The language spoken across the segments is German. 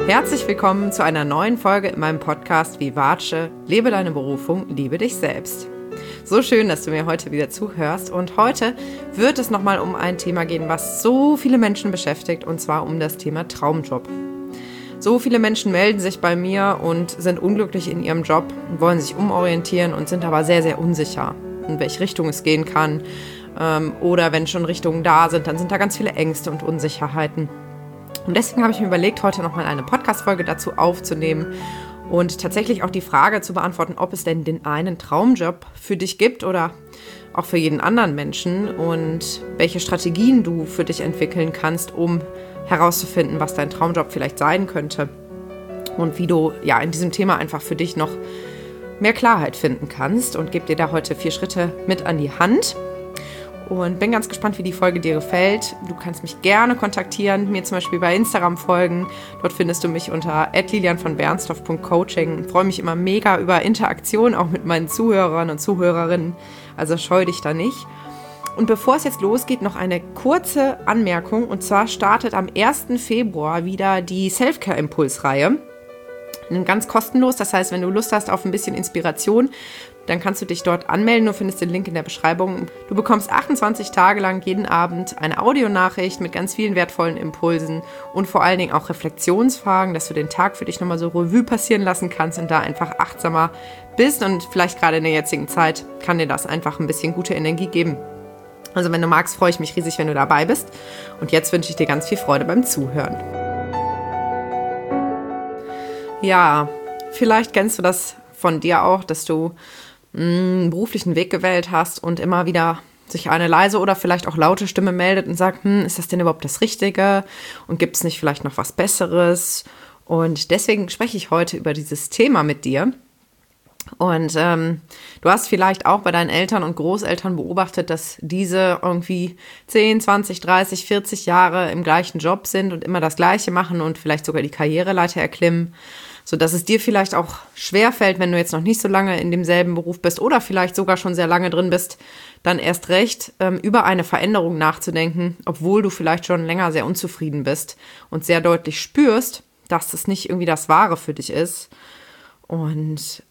Herzlich willkommen zu einer neuen Folge in meinem Podcast Vivace, lebe deine Berufung, liebe dich selbst. So schön, dass du mir heute wieder zuhörst und heute wird es nochmal um ein Thema gehen, was so viele Menschen beschäftigt, und zwar um das Thema Traumjob. So viele Menschen melden sich bei mir und sind unglücklich in ihrem Job, wollen sich umorientieren und sind aber sehr, sehr unsicher, in welche Richtung es gehen kann. Oder wenn schon Richtungen da sind, dann sind da ganz viele Ängste und Unsicherheiten. Und deswegen habe ich mir überlegt, heute nochmal eine Podcast-Folge dazu aufzunehmen und tatsächlich auch die Frage zu beantworten, ob es denn den einen Traumjob für dich gibt oder auch für jeden anderen Menschen und welche Strategien du für dich entwickeln kannst, um herauszufinden, was dein Traumjob vielleicht sein könnte und wie du ja in diesem Thema einfach für dich noch mehr Klarheit finden kannst, und gebe dir da heute 4 Schritte mit an die Hand. Und bin ganz gespannt, wie die Folge dir gefällt. Du kannst mich gerne kontaktieren, mir zum Beispiel bei Instagram folgen. Dort findest du mich unter @lilian-von-bernstorff.coaching. Ich freue mich immer mega über Interaktion, auch mit meinen Zuhörern und Zuhörerinnen. Also scheu dich da nicht. Und bevor es jetzt losgeht, noch eine kurze Anmerkung. Und zwar startet am 1. Februar wieder die Self-Care-Impulsreihe. Ganz kostenlos, das heißt, wenn du Lust hast auf ein bisschen Inspiration, dann kannst du dich dort anmelden. Du findest den Link in der Beschreibung. Du bekommst 28 Tage lang jeden Abend eine Audionachricht mit ganz vielen wertvollen Impulsen und vor allen Dingen auch Reflexionsfragen, dass du den Tag für dich nochmal so Revue passieren lassen kannst und da einfach achtsamer bist. Und vielleicht gerade in der jetzigen Zeit kann dir das einfach ein bisschen gute Energie geben. Also wenn du magst, freue ich mich riesig, wenn du dabei bist. Und jetzt wünsche ich dir ganz viel Freude beim Zuhören. Ja, vielleicht kennst du das von dir auch, dass du einen beruflichen Weg gewählt hast und immer wieder sich eine leise oder vielleicht auch laute Stimme meldet und sagt, ist das denn überhaupt das Richtige und gibt es nicht vielleicht noch was Besseres? Und deswegen spreche ich heute über dieses Thema mit dir. Und du hast vielleicht auch bei deinen Eltern und Großeltern beobachtet, dass diese irgendwie 10, 20, 30, 40 Jahre im gleichen Job sind und immer das Gleiche machen und vielleicht sogar die Karriereleiter erklimmen, sodass es dir vielleicht auch schwerfällt, wenn du jetzt noch nicht so lange in demselben Beruf bist oder vielleicht sogar schon sehr lange drin bist, dann erst recht über eine Veränderung nachzudenken, obwohl du vielleicht schon länger sehr unzufrieden bist und sehr deutlich spürst, dass das nicht irgendwie das Wahre für dich ist. Und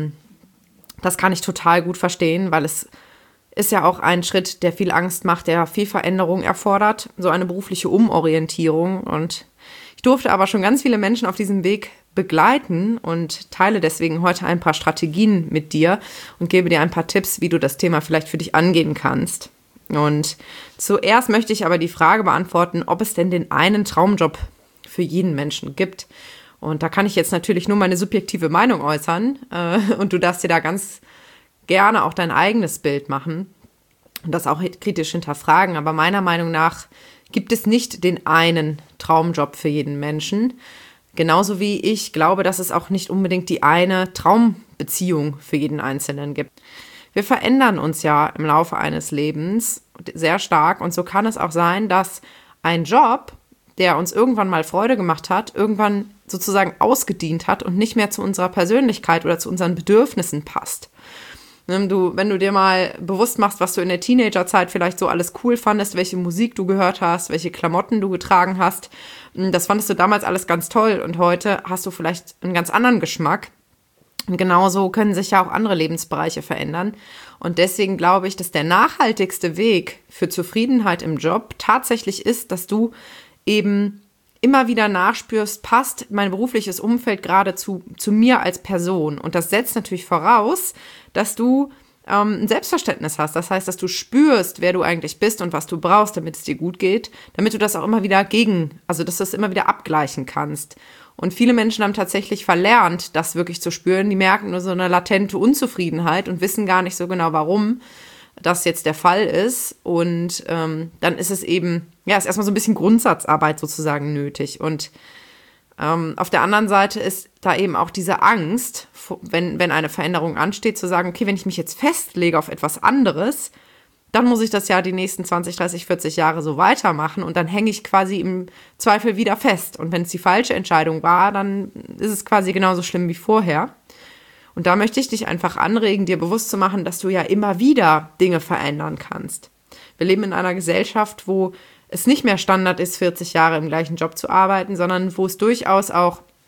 das kann ich total gut verstehen, weil es ist ja auch ein Schritt, der viel Angst macht, der viel Veränderung erfordert, so eine berufliche Umorientierung. Und ich durfte aber schon ganz viele Menschen auf diesem Weg begleiten und teile deswegen heute ein paar Strategien mit dir und gebe dir ein paar Tipps, wie du das Thema vielleicht für dich angehen kannst. Und zuerst möchte ich aber die Frage beantworten, ob es denn den einen Traumjob für jeden Menschen gibt. Und da kann ich jetzt natürlich nur meine subjektive Meinung äußern und du darfst dir da ganz gerne auch dein eigenes Bild machen und das auch kritisch hinterfragen. Aber meiner Meinung nach gibt es nicht den einen Traumjob für jeden Menschen. Genauso wie ich glaube, dass es auch nicht unbedingt die eine Traumbeziehung für jeden Einzelnen gibt. Wir verändern uns ja im Laufe eines Lebens sehr stark und so kann es auch sein, dass ein Job, der uns irgendwann mal Freude gemacht hat, irgendwann sozusagen ausgedient hat und nicht mehr zu unserer Persönlichkeit oder zu unseren Bedürfnissen passt. Wenn du dir mal bewusst machst, was du in der Teenagerzeit vielleicht so alles cool fandest, welche Musik du gehört hast, welche Klamotten du getragen hast, das fandest du damals alles ganz toll und heute hast du vielleicht einen ganz anderen Geschmack. Und genauso können sich ja auch andere Lebensbereiche verändern. Und deswegen glaube ich, dass der nachhaltigste Weg für Zufriedenheit im Job tatsächlich ist, dass du eben immer wieder nachspürst, passt mein berufliches Umfeld gerade zu mir als Person. Und das setzt natürlich voraus, dass du ein Selbstverständnis hast. Das heißt, dass du spürst, wer du eigentlich bist und was du brauchst, damit es dir gut geht, damit du das auch immer wieder dass du das immer wieder abgleichen kannst. Und viele Menschen haben tatsächlich verlernt, das wirklich zu spüren. Die merken nur so eine latente Unzufriedenheit und wissen gar nicht so genau, warum das jetzt der Fall ist. Und dann ist es eben, ist erstmal so ein bisschen Grundsatzarbeit sozusagen nötig. Und auf der anderen Seite ist da eben auch diese Angst, wenn eine Veränderung ansteht, zu sagen, okay, wenn ich mich jetzt festlege auf etwas anderes, dann muss ich das ja die nächsten 20, 30, 40 Jahre so weitermachen und dann hänge ich quasi im Zweifel wieder fest. Und wenn es die falsche Entscheidung war, dann ist es quasi genauso schlimm wie vorher. Und da möchte ich dich einfach anregen, dir bewusst zu machen, dass du ja immer wieder Dinge verändern kannst. Wir leben in einer Gesellschaft, wo es nicht mehr Standard ist, 40 Jahre im gleichen Job zu arbeiten, sondern wo es durchaus auch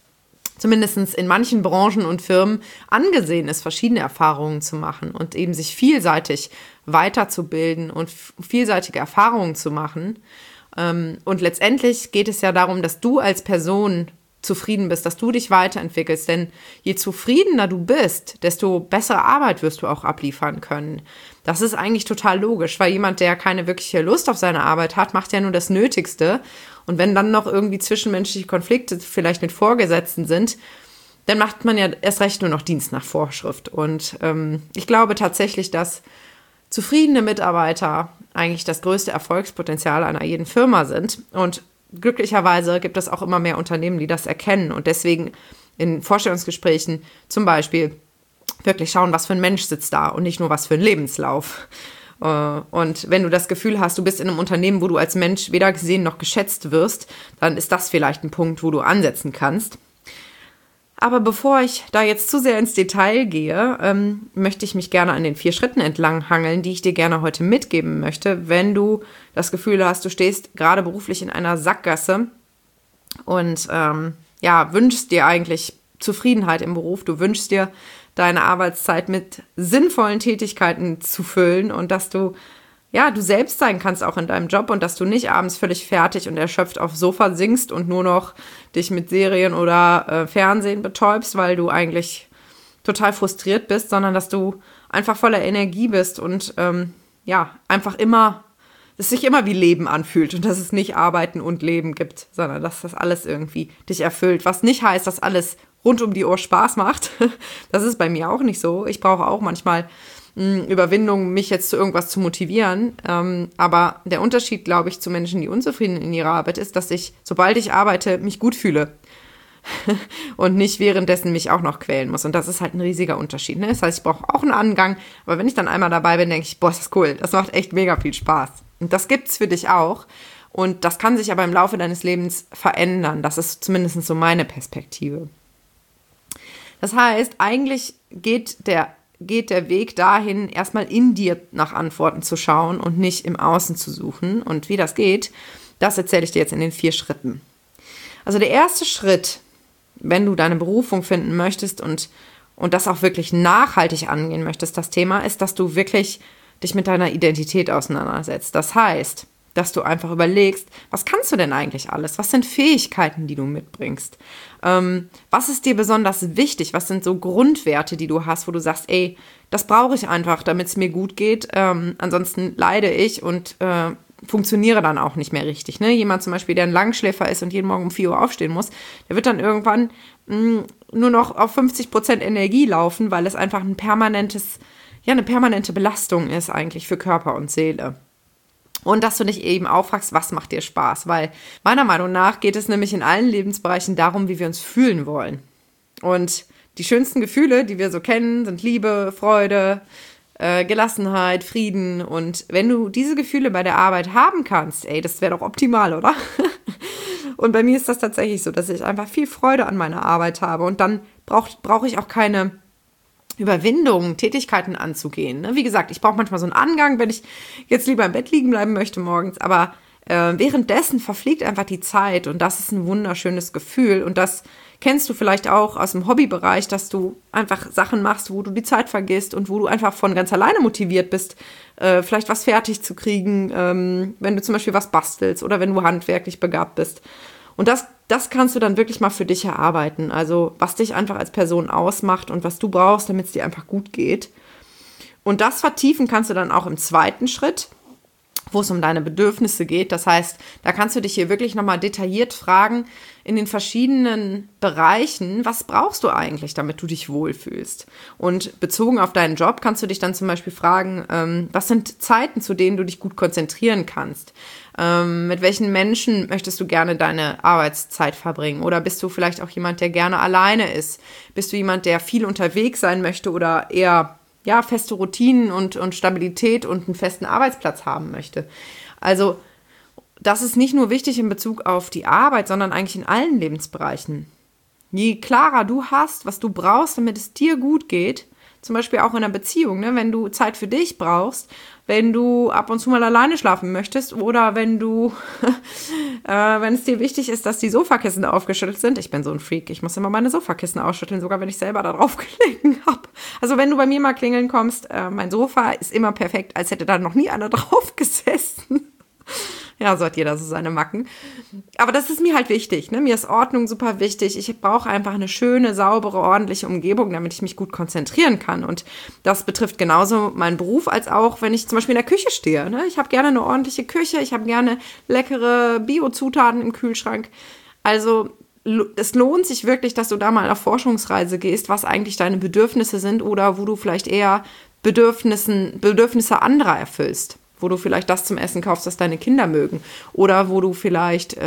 zumindest in manchen Branchen und Firmen angesehen ist, verschiedene Erfahrungen zu machen und eben sich vielseitig weiterzubilden und vielseitige Erfahrungen zu machen. Und letztendlich geht es ja darum, dass du als Person zufrieden bist, dass du dich weiterentwickelst. Denn je zufriedener du bist, desto bessere Arbeit wirst du auch abliefern können. Das ist eigentlich total logisch, weil jemand, der keine wirkliche Lust auf seine Arbeit hat, macht ja nur das Nötigste. Und wenn dann noch irgendwie zwischenmenschliche Konflikte vielleicht mit Vorgesetzten sind, dann macht man ja erst recht nur noch Dienst nach Vorschrift. Und ich glaube tatsächlich, dass zufriedene Mitarbeiter eigentlich das größte Erfolgspotenzial einer jeden Firma sind. Und glücklicherweise gibt es auch immer mehr Unternehmen, die das erkennen und deswegen in Vorstellungsgesprächen zum Beispiel wirklich schauen, was für ein Mensch sitzt da und nicht nur was für ein Lebenslauf. Und wenn du das Gefühl hast, du bist in einem Unternehmen, wo du als Mensch weder gesehen noch geschätzt wirst, dann ist das vielleicht ein Punkt, wo du ansetzen kannst. Aber bevor ich da jetzt zu sehr ins Detail gehe, möchte ich mich gerne an den 4 Schritten entlang hangeln, die ich dir gerne heute mitgeben möchte, wenn du das Gefühl hast, du stehst gerade beruflich in einer Sackgasse und wünschst dir eigentlich Zufriedenheit im Beruf. Du wünschst dir, deine Arbeitszeit mit sinnvollen Tätigkeiten zu füllen und dass du selbst sein kannst auch in deinem Job und dass du nicht abends völlig fertig und erschöpft aufs Sofa sinkst und nur noch dich mit Serien oder Fernsehen betäubst, weil du eigentlich total frustriert bist, sondern dass du einfach voller Energie bist und einfach immer, dass es sich immer wie Leben anfühlt und dass es nicht Arbeiten und Leben gibt, sondern dass das alles irgendwie dich erfüllt. Was nicht heißt, dass alles rund um die Uhr Spaß macht. Das ist bei mir auch nicht so. Ich brauche auch manchmal Überwindung, mich jetzt zu irgendwas zu motivieren. Aber der Unterschied, glaube ich, zu Menschen, die unzufrieden in ihrer Arbeit ist, dass ich, sobald ich arbeite, mich gut fühle und nicht währenddessen mich auch noch quälen muss. Und das ist halt ein riesiger Unterschied. Ne? Das heißt, ich brauche auch einen Angang. Aber wenn ich dann einmal dabei bin, denke ich, boah, das ist cool. Das macht echt mega viel Spaß. Und das gibt's für dich auch. Und das kann sich aber im Laufe deines Lebens verändern. Das ist zumindest so meine Perspektive. Das heißt, eigentlich geht der Weg dahin, erstmal in dir nach Antworten zu schauen und nicht im Außen zu suchen. Und wie das geht, das erzähle ich dir jetzt in den 4 Schritten. Also der erste Schritt, wenn du deine Berufung finden möchtest und das auch wirklich nachhaltig angehen möchtest, das Thema ist, dass du wirklich dich mit deiner Identität auseinandersetzt. Das heißt, dass du einfach überlegst, was kannst du denn eigentlich alles? Was sind Fähigkeiten, die du mitbringst? Was ist dir besonders wichtig? Was sind so Grundwerte, die du hast, wo du sagst, ey, das brauche ich einfach, damit es mir gut geht. Ansonsten leide ich und funktioniere dann auch nicht mehr richtig. Ne? Jemand zum Beispiel, der ein Langschläfer ist und jeden Morgen um 4 Uhr aufstehen muss, der wird dann irgendwann nur noch auf 50% Energie laufen, weil es einfach eine permanente Belastung ist eigentlich für Körper und Seele. Und dass du dich eben auch fragst, was macht dir Spaß? Weil meiner Meinung nach geht es nämlich in allen Lebensbereichen darum, wie wir uns fühlen wollen. Und die schönsten Gefühle, die wir so kennen, sind Liebe, Freude, Gelassenheit, Frieden. Und wenn du diese Gefühle bei der Arbeit haben kannst, ey, das wäre doch optimal, oder? Und bei mir ist das tatsächlich so, dass ich einfach viel Freude an meiner Arbeit habe. Und dann brauche ich auch keine Überwindung, Tätigkeiten anzugehen. Wie gesagt, ich brauche manchmal so einen Angang, wenn ich jetzt lieber im Bett liegen bleiben möchte morgens, aber währenddessen verfliegt einfach die Zeit und das ist ein wunderschönes Gefühl und das kennst du vielleicht auch aus dem Hobbybereich, dass du einfach Sachen machst, wo du die Zeit vergisst und wo du einfach von ganz alleine motiviert bist, vielleicht was fertig zu kriegen, wenn du zum Beispiel was bastelst oder wenn du handwerklich begabt bist. Und das kannst du dann wirklich mal für dich erarbeiten. Also was dich einfach als Person ausmacht und was du brauchst, damit es dir einfach gut geht. Und das vertiefen kannst du dann auch im 2. Schritt, wo es um deine Bedürfnisse geht. Das heißt, da kannst du dich hier wirklich nochmal detailliert fragen in den verschiedenen Bereichen, was brauchst du eigentlich, damit du dich wohlfühlst? Und bezogen auf deinen Job kannst du dich dann zum Beispiel fragen, was sind Zeiten, zu denen du dich gut konzentrieren kannst? Mit welchen Menschen möchtest du gerne deine Arbeitszeit verbringen? Oder bist du vielleicht auch jemand, der gerne alleine ist? Bist du jemand, der viel unterwegs sein möchte oder eher feste Routinen und Stabilität und einen festen Arbeitsplatz haben möchte? Also das ist nicht nur wichtig in Bezug auf die Arbeit, sondern eigentlich in allen Lebensbereichen. Je klarer du hast, was du brauchst, damit es dir gut geht, zum Beispiel auch in einer Beziehung, ne? Wenn du Zeit für dich brauchst, wenn du ab und zu mal alleine schlafen möchtest oder wenn du Wenn es dir wichtig ist, dass die Sofakissen aufgeschüttelt sind, ich bin so ein Freak, ich muss immer meine Sofakissen ausschütteln, sogar wenn ich selber da drauf gelegen habe. Also wenn du bei mir mal klingeln kommst, mein Sofa ist immer perfekt, als hätte da noch nie einer drauf gesessen. Ja, so hat jeder so seine Macken. Aber das ist mir halt wichtig, ne? Mir ist Ordnung super wichtig. Ich brauche einfach eine schöne, saubere, ordentliche Umgebung, damit ich mich gut konzentrieren kann. Und das betrifft genauso meinen Beruf, als auch, wenn ich zum Beispiel in der Küche stehe. Ne? Ich habe gerne eine ordentliche Küche, ich habe gerne leckere Bio-Zutaten im Kühlschrank. Also es lohnt sich wirklich, dass du da mal auf Forschungsreise gehst, was eigentlich deine Bedürfnisse sind oder wo du vielleicht eher Bedürfnisse anderer erfüllst. Wo du vielleicht das zum Essen kaufst, das deine Kinder mögen. Oder wo du vielleicht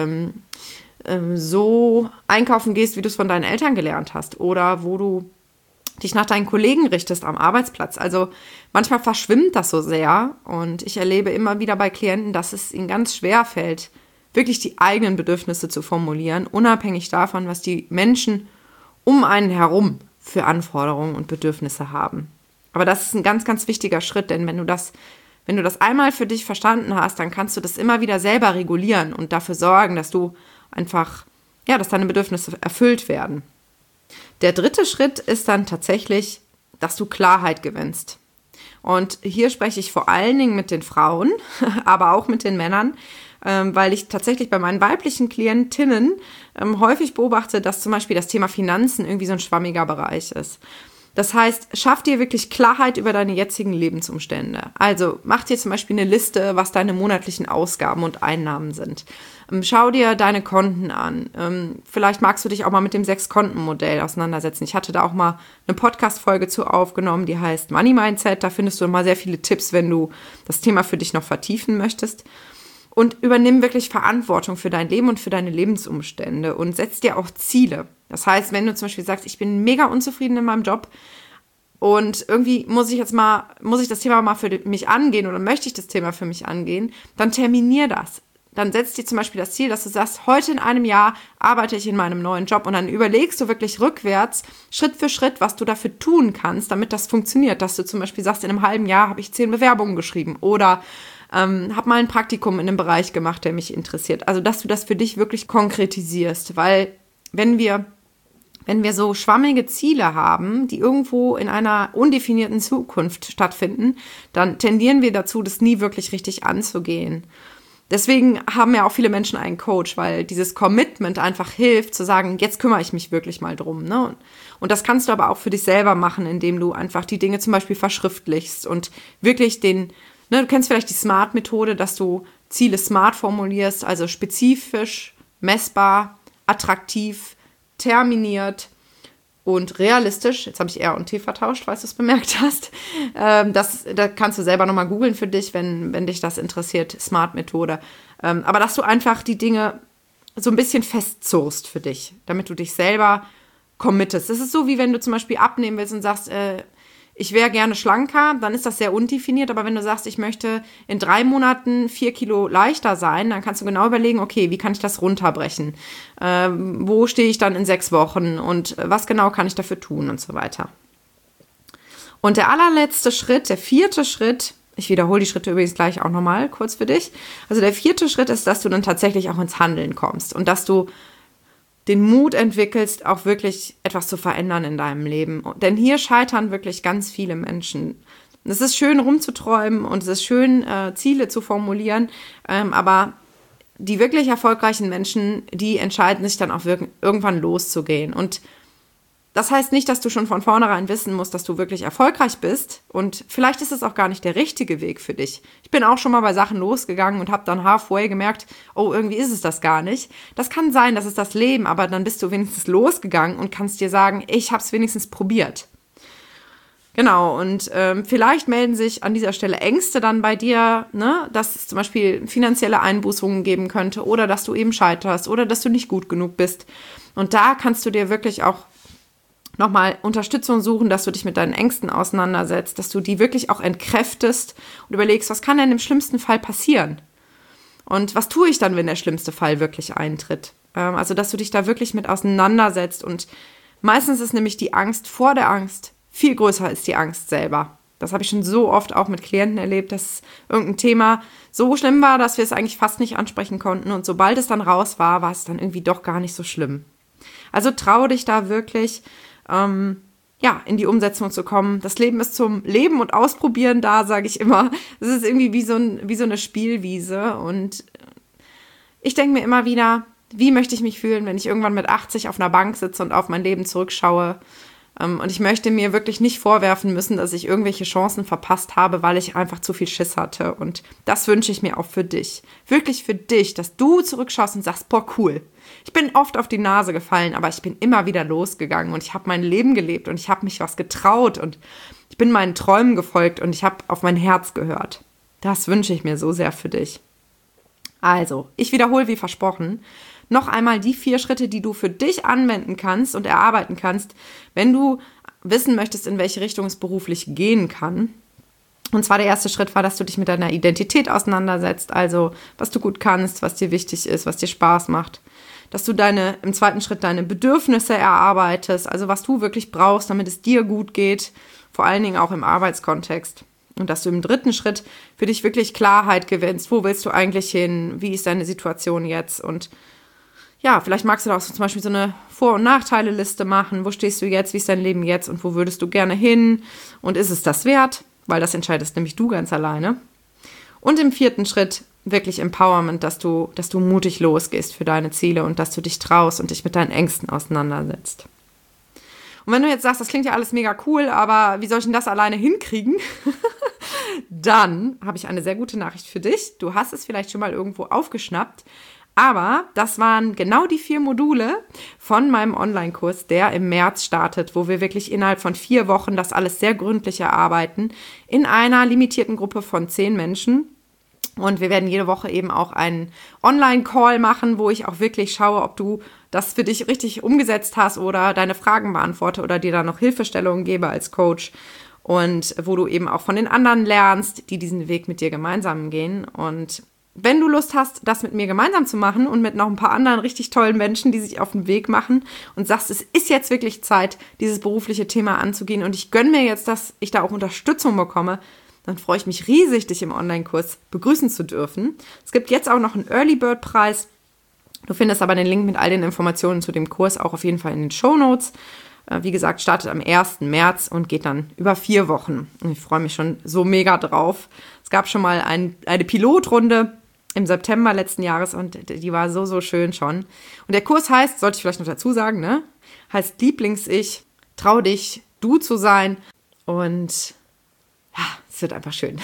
so einkaufen gehst, wie du es von deinen Eltern gelernt hast. Oder wo du dich nach deinen Kollegen richtest am Arbeitsplatz. Also manchmal verschwimmt das so sehr. Und ich erlebe immer wieder bei Klienten, dass es ihnen ganz schwer fällt, wirklich die eigenen Bedürfnisse zu formulieren, unabhängig davon, was die Menschen um einen herum für Anforderungen und Bedürfnisse haben. Aber das ist ein ganz, ganz wichtiger Schritt, denn wenn du das einmal für dich verstanden hast, dann kannst du das immer wieder selber regulieren und dafür sorgen, dass du einfach, ja, dass deine Bedürfnisse erfüllt werden. Der dritte Schritt ist dann tatsächlich, dass du Klarheit gewinnst. Und hier spreche ich vor allen Dingen mit den Frauen, aber auch mit den Männern, weil ich tatsächlich bei meinen weiblichen Klientinnen häufig beobachte, dass zum Beispiel das Thema Finanzen irgendwie so ein schwammiger Bereich ist. Das heißt, schaff dir wirklich Klarheit über deine jetzigen Lebensumstände. Also mach dir zum Beispiel eine Liste, was deine monatlichen Ausgaben und Einnahmen sind. Schau dir deine Konten an. Vielleicht magst du dich auch mal mit dem 6-Konten-Modell auseinandersetzen. Ich hatte da auch mal eine Podcast-Folge zu aufgenommen, die heißt Money Mindset. Da findest du mal sehr viele Tipps, wenn du das Thema für dich noch vertiefen möchtest. Und übernimm wirklich Verantwortung für dein Leben und für deine Lebensumstände und setz dir auch Ziele. Das heißt, wenn du zum Beispiel sagst, ich bin mega unzufrieden in meinem Job und irgendwie muss ich das Thema mal für mich angehen oder möchte ich das Thema für mich angehen, dann terminier das. Dann setz dir zum Beispiel das Ziel, dass du sagst, heute in einem Jahr arbeite ich in meinem neuen Job und dann überlegst du wirklich rückwärts, Schritt für Schritt, was du dafür tun kannst, damit das funktioniert. Dass du zum Beispiel sagst, in einem halben Jahr habe ich 10 Bewerbungen geschrieben oder habe mal ein Praktikum in einem Bereich gemacht, der mich interessiert. Also, dass du das für dich wirklich konkretisierst, weil wenn wir so schwammige Ziele haben, die irgendwo in einer undefinierten Zukunft stattfinden, dann tendieren wir dazu, das nie wirklich richtig anzugehen. Deswegen haben ja auch viele Menschen einen Coach, weil dieses Commitment einfach hilft, zu sagen, jetzt kümmere ich mich wirklich mal drum. Ne? Und das kannst du aber auch für dich selber machen, indem du einfach die Dinge zum Beispiel verschriftlichst und wirklich du kennst vielleicht die SMART-Methode, dass du Ziele SMART formulierst, also spezifisch, messbar, attraktiv, terminiert und realistisch. Jetzt habe ich R und T vertauscht, falls du es bemerkt hast. Da kannst du selber nochmal googeln für dich, wenn dich das interessiert, SMART-Methode. Aber dass du einfach die Dinge so ein bisschen festzurst für dich, damit du dich selber committest. Das ist so, wie wenn du zum Beispiel abnehmen willst und sagst, ich wäre gerne schlanker, dann ist das sehr undefiniert. Aber wenn du sagst, ich möchte in 3 Monaten 4 Kilo leichter sein, dann kannst du genau überlegen, okay, wie kann ich das runterbrechen? Wo stehe ich dann in 6 Wochen? Und was genau kann ich dafür tun und so weiter. Und der allerletzte Schritt, der 4. Schritt, ich wiederhole die Schritte übrigens gleich auch nochmal kurz für dich. Also der 4. Schritt ist, dass du dann tatsächlich auch ins Handeln kommst und dass du den Mut entwickelst, auch wirklich etwas zu verändern in deinem Leben. Denn hier scheitern wirklich ganz viele Menschen. Es ist schön, rumzuträumen und es ist schön, Ziele zu formulieren, aber die wirklich erfolgreichen Menschen, die entscheiden sich dann auch irgendwann loszugehen. Und das heißt nicht, dass du schon von vornherein wissen musst, dass du wirklich erfolgreich bist. Und vielleicht ist es auch gar nicht der richtige Weg für dich. Ich bin auch schon mal bei Sachen losgegangen und habe dann halfway gemerkt, oh, irgendwie ist es das gar nicht. Das kann sein, das ist das Leben, aber dann bist du wenigstens losgegangen und kannst dir sagen, ich habe es wenigstens probiert. Genau, und vielleicht melden sich an dieser Stelle Ängste dann bei dir, ne, dass es zum Beispiel finanzielle Einbußungen geben könnte oder dass du eben scheiterst oder dass du nicht gut genug bist. Und da kannst du dir wirklich auch nochmal Unterstützung suchen, dass du dich mit deinen Ängsten auseinandersetzt, dass du die wirklich auch entkräftest und überlegst, was kann denn im schlimmsten Fall passieren? Und was tue ich dann, wenn der schlimmste Fall wirklich eintritt? Also, dass du dich da wirklich mit auseinandersetzt und meistens ist nämlich die Angst vor der Angst viel größer als die Angst selber. Das habe ich schon so oft auch mit Klienten erlebt, dass irgendein Thema so schlimm war, dass wir es eigentlich fast nicht ansprechen konnten. Und sobald es dann raus war, war es dann irgendwie doch gar nicht so schlimm. Also trau dich da wirklich, in die Umsetzung zu kommen. Das Leben ist zum Leben und Ausprobieren da, sage ich immer. Es ist irgendwie wie so eine Spielwiese. Und ich denke mir immer wieder, wie möchte ich mich fühlen, wenn ich irgendwann mit 80 auf einer Bank sitze und auf mein Leben zurückschaue. Und ich möchte mir wirklich nicht vorwerfen müssen, dass ich irgendwelche Chancen verpasst habe, weil ich einfach zu viel Schiss hatte. Und das wünsche ich mir auch für dich. Wirklich für dich, dass du zurückschaust und sagst, boah, cool. Ich bin oft auf die Nase gefallen, aber ich bin immer wieder losgegangen und ich habe mein Leben gelebt und ich habe mich was getraut und ich bin meinen Träumen gefolgt und ich habe auf mein Herz gehört. Das wünsche ich mir so sehr für dich. Also, ich wiederhole wie versprochen noch einmal die 4 Schritte, die du für dich anwenden kannst und erarbeiten kannst, wenn du wissen möchtest, in welche Richtung es beruflich gehen kann. Und zwar der erste Schritt war, dass du dich mit deiner Identität auseinandersetzt, also was du gut kannst, was dir wichtig ist, was dir Spaß macht. Dass du im zweiten Schritt deine Bedürfnisse erarbeitest, also was du wirklich brauchst, damit es dir gut geht, vor allen Dingen auch im Arbeitskontext. Und dass du im dritten Schritt für dich wirklich Klarheit gewinnst. Wo willst du eigentlich hin? Wie ist deine Situation jetzt? Und ja, vielleicht magst du da auch zum Beispiel so eine Vor- und Nachteile-Liste machen. Wo stehst du jetzt? Wie ist dein Leben jetzt? Und wo würdest du gerne hin? Und ist es das wert? Weil das entscheidest nämlich du ganz alleine. Und im vierten Schritt wirklich Empowerment, dass du mutig losgehst für deine Ziele und dass du dich traust und dich mit deinen Ängsten auseinandersetzt. Und wenn du jetzt sagst, das klingt ja alles mega cool, aber wie soll ich denn das alleine hinkriegen? Dann habe ich eine sehr gute Nachricht für dich. Du hast es vielleicht schon mal irgendwo aufgeschnappt, aber das waren genau die 4 Module von meinem Online-Kurs, der im März startet, wo wir wirklich innerhalb von 4 Wochen das alles sehr gründlich erarbeiten, in einer limitierten Gruppe von 10 Menschen. Und wir werden jede Woche eben auch einen Online-Call machen, wo ich auch wirklich schaue, ob du das für dich richtig umgesetzt hast oder deine Fragen beantworte oder dir da noch Hilfestellungen gebe als Coach. Und wo du eben auch von den anderen lernst, die diesen Weg mit dir gemeinsam gehen. Und wenn du Lust hast, das mit mir gemeinsam zu machen und mit noch ein paar anderen richtig tollen Menschen, die sich auf den Weg machen und sagst, es ist jetzt wirklich Zeit, dieses berufliche Thema anzugehen und ich gönne mir jetzt, dass ich da auch Unterstützung bekomme, dann freue ich mich riesig, dich im Online-Kurs begrüßen zu dürfen. Es gibt jetzt auch noch einen Early-Bird-Preis. Du findest aber den Link mit all den Informationen zu dem Kurs auch auf jeden Fall in den Shownotes. Wie gesagt, startet am 1. März und geht dann über 4 Wochen. Und ich freue mich schon so mega drauf. Es gab schon mal eine Pilotrunde im September letzten Jahres und die war so, so schön schon. Und der Kurs heißt, sollte ich vielleicht noch dazu sagen, ne? Heißt Lieblings-Ich, trau dich, du zu sein. Und ja, es wird einfach schön.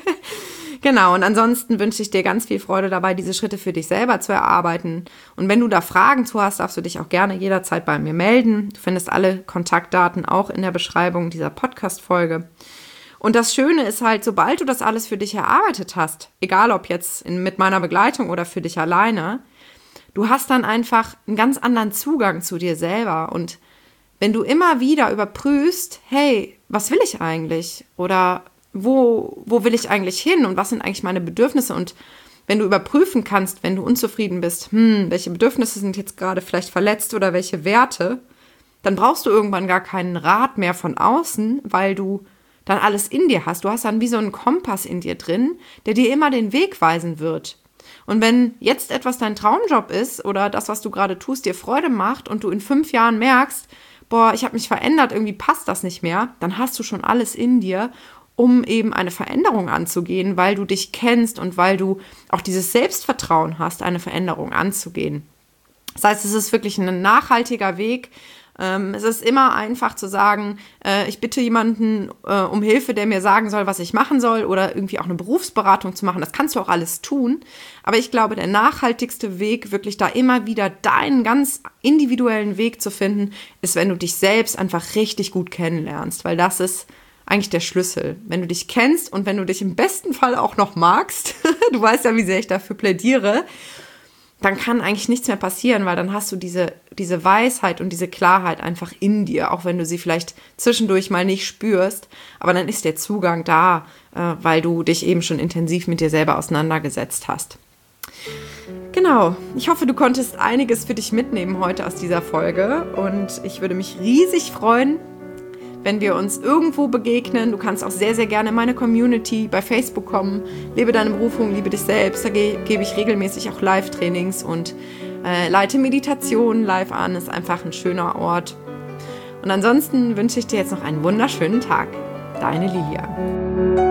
Genau, und ansonsten wünsche ich dir ganz viel Freude dabei, diese Schritte für dich selber zu erarbeiten. Und wenn du da Fragen zu hast, darfst du dich auch gerne jederzeit bei mir melden. Du findest alle Kontaktdaten auch in der Beschreibung dieser Podcast-Folge. Und das Schöne ist halt, sobald du das alles für dich erarbeitet hast, egal ob jetzt mit meiner Begleitung oder für dich alleine, du hast dann einfach einen ganz anderen Zugang zu dir selber. Und wenn du immer wieder überprüfst, hey, was will ich eigentlich? Oder wo will ich eigentlich hin und was sind eigentlich meine Bedürfnisse? Und wenn du überprüfen kannst, wenn du unzufrieden bist, welche Bedürfnisse sind jetzt gerade vielleicht verletzt oder welche Werte, dann brauchst du irgendwann gar keinen Rat mehr von außen, weil du dann alles in dir hast. Du hast dann wie so einen Kompass in dir drin, der dir immer den Weg weisen wird. Und wenn jetzt etwas dein Traumjob ist oder das, was du gerade tust, dir Freude macht und du in 5 Jahren merkst, boah, ich habe mich verändert, irgendwie passt das nicht mehr, dann hast du schon alles in dir, um eben eine Veränderung anzugehen, weil du dich kennst und weil du auch dieses Selbstvertrauen hast, eine Veränderung anzugehen. Das heißt, es ist wirklich ein nachhaltiger Weg. Es ist immer einfach zu sagen, ich bitte jemanden um Hilfe, der mir sagen soll, was ich machen soll oder irgendwie auch eine Berufsberatung zu machen. Das kannst du auch alles tun. Aber ich glaube, der nachhaltigste Weg, wirklich da immer wieder deinen ganz individuellen Weg zu finden, ist, wenn du dich selbst einfach richtig gut kennenlernst, weil das ist eigentlich der Schlüssel. Wenn du dich kennst und wenn du dich im besten Fall auch noch magst, du weißt ja, wie sehr ich dafür plädiere, dann kann eigentlich nichts mehr passieren, weil dann hast du diese Weisheit und diese Klarheit einfach in dir, auch wenn du sie vielleicht zwischendurch mal nicht spürst, aber dann ist der Zugang da, weil du dich eben schon intensiv mit dir selber auseinandergesetzt hast. Genau, ich hoffe, du konntest einiges für dich mitnehmen heute aus dieser Folge und ich würde mich riesig freuen, wenn wir uns irgendwo begegnen. Du kannst auch sehr, sehr gerne in meine Community bei Facebook kommen. Lebe deine Berufung, liebe dich selbst. Da gebe ich regelmäßig auch Live-Trainings und leite Meditationen live an. Ist einfach ein schöner Ort. Und ansonsten wünsche ich dir jetzt noch einen wunderschönen Tag. Deine Lilia.